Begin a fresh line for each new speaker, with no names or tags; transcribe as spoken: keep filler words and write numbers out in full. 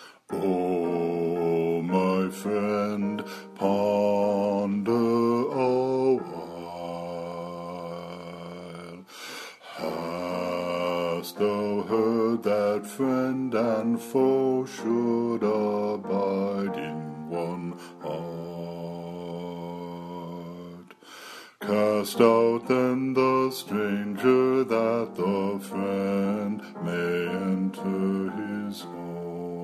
Oh, my friend, ponder a while. Hast thou heard that friend and foe should abide in one heart? Cast out then the stranger, that the friend may enter his home.